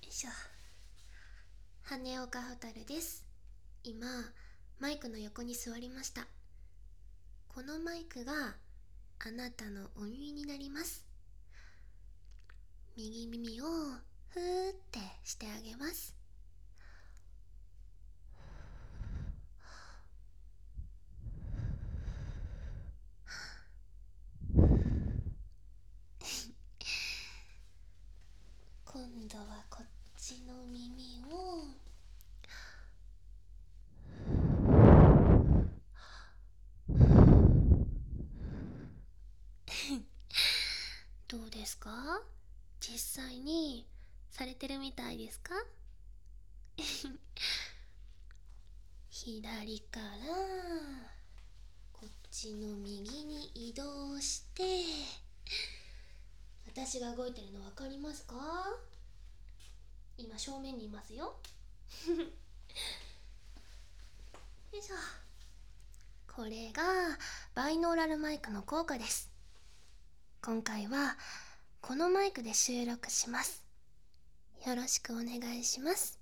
いしょ。羽岡蛍です。今マイクの横に座りました。このマイクがあなたのお耳になります。右耳をふーってしてあげます。今度はこっちの耳をどうですか？実際にされてるみたいですか？左からこっちの右に移動して、私が動いてるの分かりますか？今正面にいますよ。よいしょ。これがバイノーラルマイクの効果です。今回はこのマイクで収録します。よろしくお願いします。